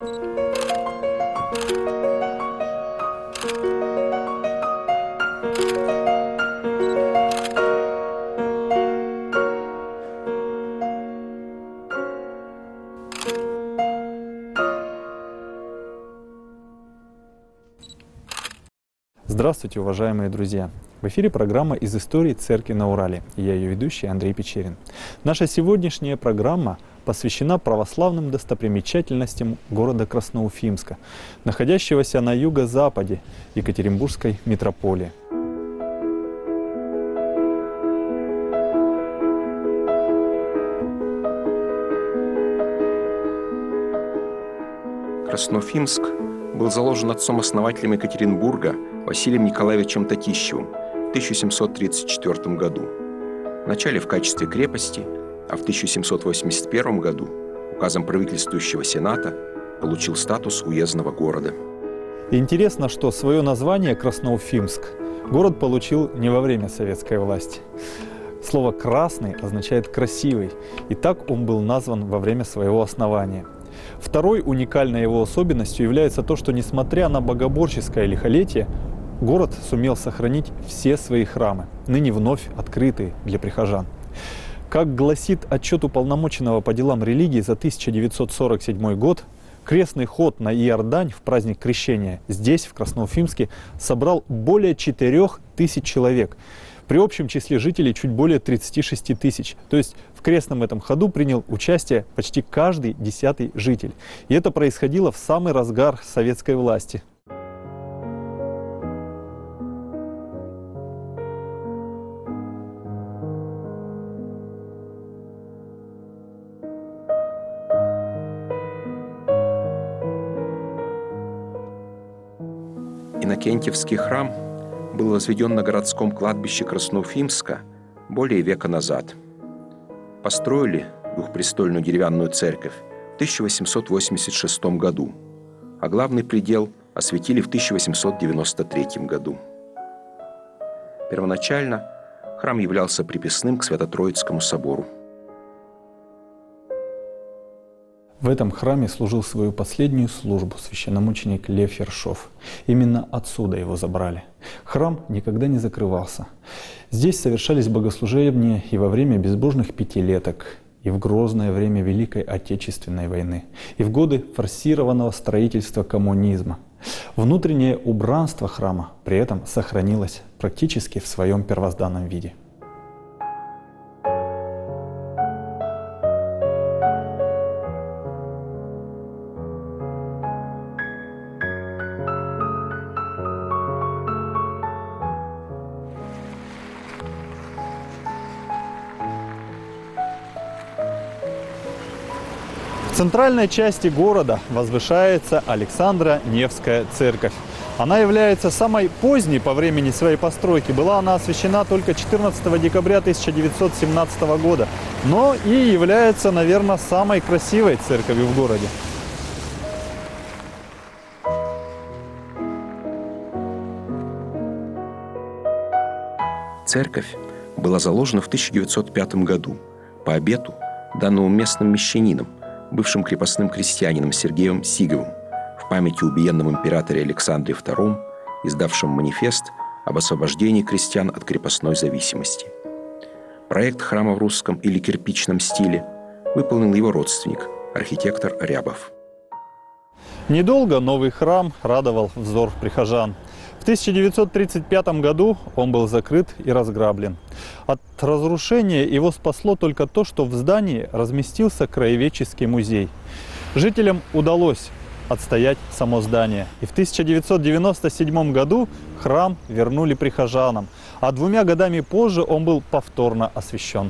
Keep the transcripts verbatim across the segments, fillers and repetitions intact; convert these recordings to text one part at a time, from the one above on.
Здравствуйте, уважаемые друзья! В эфире программа «Из истории церкви на Урале». И я ее ведущий Андрей Печерин. Наша сегодняшняя программа посвящена православным достопримечательностям города Красноуфимска, находящегося на юго-западе Екатеринбургской митрополии. Красноуфимск был заложен отцом-основателем Екатеринбурга Василием Николаевичем Татищевым в тысяча семьсот тридцать четвёртом году. Вначале в качестве крепости, а в тысяча семьсот восемьдесят первом году указом правительствующего сената получил статус уездного города. Интересно, что свое название Красноуфимск город получил не во время советской власти. Слово «красный» означает «красивый», и так он был назван во время своего основания. Второй уникальной его особенностью является то, что, несмотря на богоборческое лихолетие, город сумел сохранить все свои храмы, ныне вновь открытые для прихожан. Как гласит отчет уполномоченного по делам религии за тысяча девятьсот сорок седьмой год, крестный ход на Иордань в праздник Крещения здесь, в Красноуфимске, собрал более четырёх тысяч человек. При общем числе жителей чуть более тридцати шести тысяч. То есть в крестном этом ходу принял участие почти каждый десятый житель. И это происходило в самый разгар советской власти. Иннокентьевский храм был возведен на городском кладбище Красноуфимска более века назад. Построили двухпрестольную деревянную церковь в тысяча восемьсот восемьдесят шестом году, а главный предел осветили в тысяча восемьсот девяносто третьем году. Первоначально храм являлся приписным к Свято-Троицкому собору. В этом храме служил свою последнюю службу священномученик Лев Ершов. Именно отсюда его забрали. Храм никогда не закрывался. Здесь совершались богослужения и во время безбожных пятилеток, и в грозное время Великой Отечественной войны, и в годы форсированного строительства коммунизма. Внутреннее убранство храма при этом сохранилось практически в своем первозданном виде. В центральной части города возвышается Александро-Невская церковь. Она является самой поздней по времени своей постройки. Была она освящена только четырнадцатого декабря тысяча девятьсот семнадцатого года, но и является, наверное, самой красивой церковью в городе. Церковь была заложена в тысяча девятьсот пятом году по обету, данному местным мещанином, бывшим крепостным крестьянином Сергеем Сиговым, в память о убиенном императоре Александре втором, издавшем манифест об освобождении крестьян от крепостной зависимости. Проект храма в русском или кирпичном стиле выполнил его родственник, архитектор Рябов. Недолго новый храм радовал взор прихожан. В тысяча девятьсот тридцать пятом году он был закрыт и разграблен. От разрушения его спасло только то, что в здании разместился краеведческий музей. Жителям удалось отстоять само здание. И в тысяча девятьсот девяносто седьмом году храм вернули прихожанам, а двумя годами позже он был повторно освящен.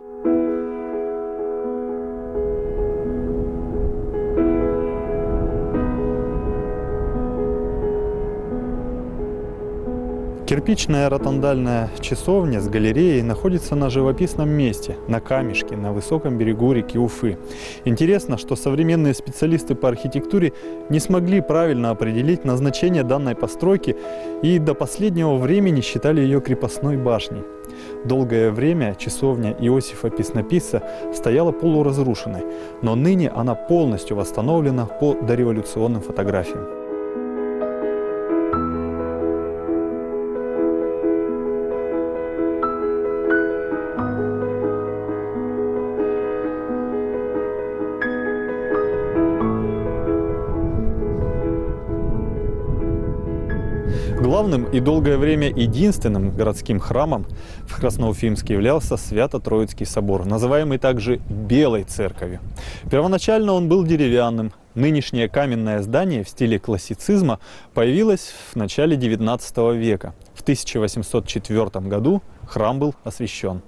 Кирпичная ротондальная часовня с галереей находится на живописном месте, на камешке, на высоком берегу реки Уфы. Интересно, что современные специалисты по архитектуре не смогли правильно определить назначение данной постройки и до последнего времени считали ее крепостной башней. Долгое время часовня Иосифа Песнописца стояла полуразрушенной, но ныне она полностью восстановлена по дореволюционным фотографиям. Главным и долгое время единственным городским храмом в Красноуфимске являлся Свято-Троицкий собор, называемый также Белой церковью. Первоначально он был деревянным. Нынешнее каменное здание в стиле классицизма появилось в начале девятнадцатого века. В тысяча восемьсот четвёртом году храм был освящен.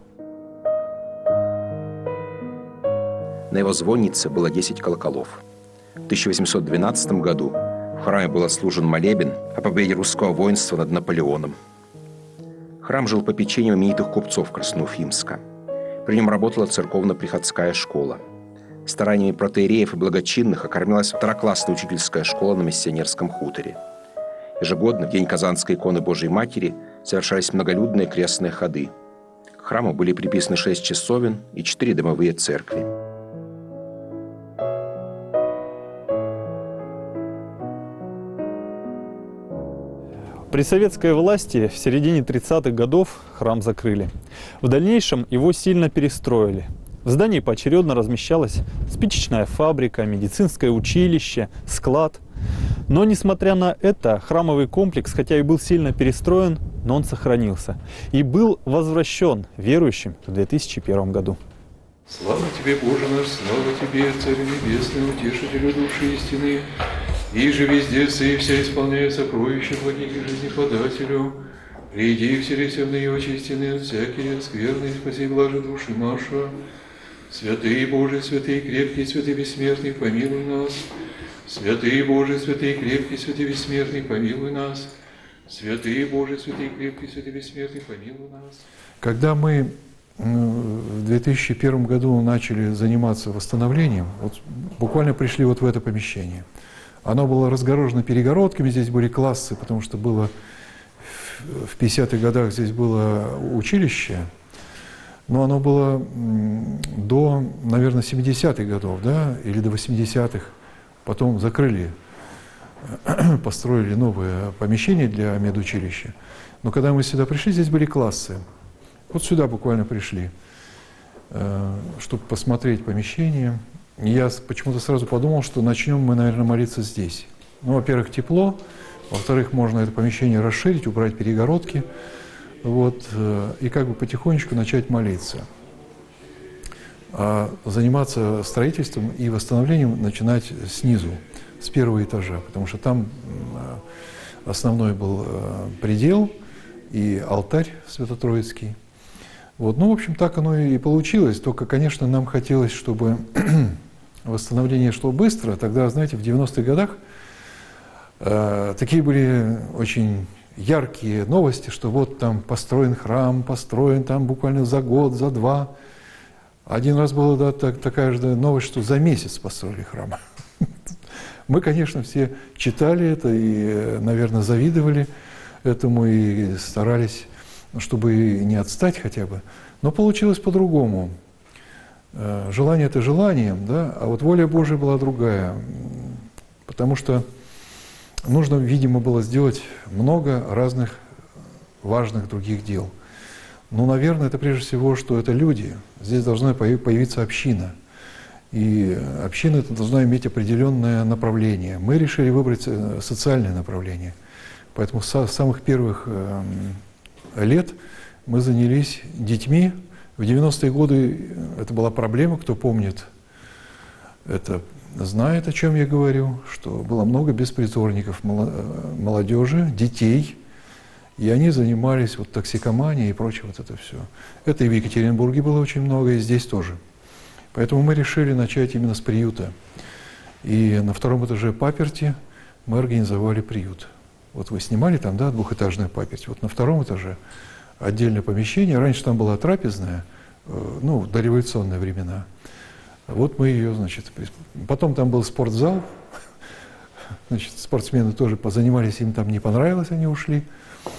На его звоннице было десять колоколов. В тысяча восемьсот двенадцатом году в храме был отслужен молебен о победе русского воинства над Наполеоном. Храм жил по попечением именитых купцов Красноуфимска. При нем работала церковно-приходская школа. Стараниями протоиереев и благочинных окормилась второклассная учительская школа на миссионерском хуторе. Ежегодно, в день Казанской иконы Божией Матери, совершались многолюдные крестные ходы. К храму были приписаны шесть часовен и четыре домовые церкви. При советской власти в середине тридцатых годов храм закрыли. В дальнейшем его сильно перестроили. В здании поочередно размещалась спичечная фабрика, медицинское училище, склад. Но, несмотря на это, храмовый комплекс, хотя и был сильно перестроен, но он сохранился и был возвращен верующим в две тысячи первом году. Слава Тебе, Боже наш, слава Тебе, Царь Небесный, Утешителю души истины, и же везде и вся исполняя сокровища благих и жизнеподателю, приди и вселися в ныне очистины от всякие скверные, спаси блажи души наша. Святый Божий, святый крепкий, святый бессмертный, помилуй нас. Святый Божий, святый крепкий, святый бессмертный, помилуй нас. Святый Божий, святый крепкий, святый бессмертный, помилуй нас. Когда мы в две тысячи первом году начали заниматься восстановлением, вот буквально пришли вот в это помещение. Оно было разгорожено перегородками, здесь были классы, потому что было в пятидесятых годах здесь было училище, но оно было до, наверное, семидесятых годов, да, или до восьмидесятых. Потом закрыли, построили новое помещение для медучилища. Но когда мы сюда пришли, здесь были классы. Вот сюда буквально пришли, чтобы посмотреть помещение. И я почему-то сразу подумал, что начнем мы, наверное, молиться здесь. Ну, во-первых, тепло, во-вторых, можно это помещение расширить, убрать перегородки, вот, и как бы потихонечку начать молиться. А заниматься строительством и восстановлением начинать снизу, с первого этажа, потому что там основной был предел и алтарь Свято-Троицкий. Вот, ну, в общем, так оно и получилось. Только, конечно, нам хотелось, чтобы восстановление шло быстро. Тогда, знаете, в девяностых годах э, такие были очень яркие новости, что вот там построен храм, построен там буквально за год, за два. Один раз была, да, так, такая же новость, что за месяц построили храм. Мы, конечно, все читали это и, наверное, завидовали этому и старались, чтобы не отстать хотя бы. Но получилось по-другому. Желание – это желанием, да, а вот воля Божия была другая. Потому что нужно, видимо, было сделать много разных важных других дел. Ну, наверное, это прежде всего, что это люди. Здесь должна появиться община. И община это должна иметь определенное направление. Мы решили выбрать социальное направление. Поэтому с самых первых лет мы занялись детьми. В девяностые годы это была проблема, кто помнит, это знает, о чем я говорю, что было много беспризорников, молодежи, детей, и они занимались вот токсикоманией и прочее вот это все. Это и в Екатеринбурге было очень много, и здесь тоже. Поэтому мы решили начать именно с приюта. И на втором этаже паперти мы организовали приют. Вот вы снимали там, да, двухэтажную паперть. Вот на втором этаже отдельное помещение. Раньше там была трапезная, ну, в дореволюционные времена. Вот мы ее, значит, потом там был спортзал. Значит, спортсмены тоже позанимались, им там не понравилось, они ушли.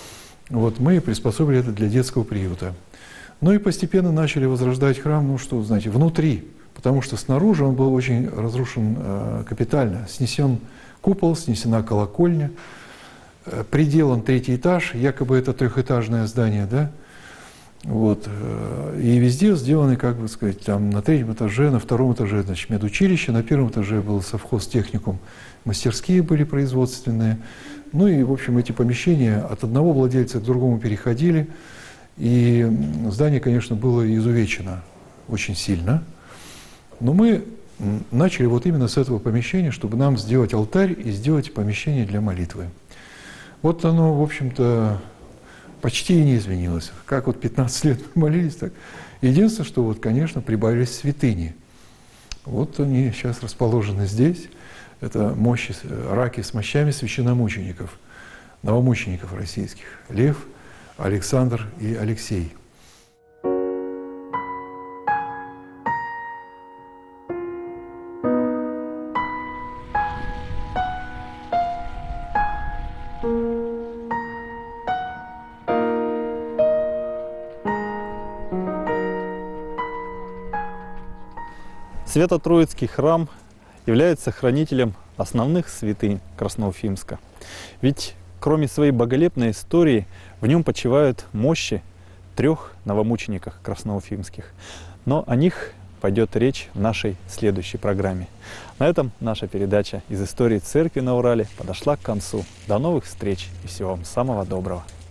Вот, мы приспособили это для детского приюта. Ну и постепенно начали возрождать храм, ну что, знаете, внутри, потому что снаружи он был очень разрушен э, капитально. Снесен купол, снесена колокольня, э, приделан третий этаж, якобы это трехэтажное здание, да, вот, э, и везде сделаны, как бы сказать, там на третьем этаже, на втором этаже, значит, медучилище, на первом этаже был совхоз-техникум, мастерские были производственные, ну и, в общем, эти помещения от одного владельца к другому переходили. И здание, конечно, было изувечено очень сильно. Но мы начали вот именно с этого помещения, чтобы нам сделать алтарь и сделать помещение для молитвы. Вот оно, в общем-то, почти и не изменилось. Как вот пятнадцать лет мы молились, так. Единственное, что вот, конечно, прибавились святыни. Вот они сейчас расположены здесь. Это мощи, раки с мощами священномучеников, новомучеников российских. Лев, Александр и Алексей. Свято-Троицкий храм является хранителем основных святынь Красноуфимска. Ведь кроме своей боголепной истории, в нем почивают мощи трех новомучеников красноуфимских. Но о них пойдет речь в нашей следующей программе. На этом наша передача из истории церкви на Урале подошла к концу. До новых встреч и всего вам самого доброго.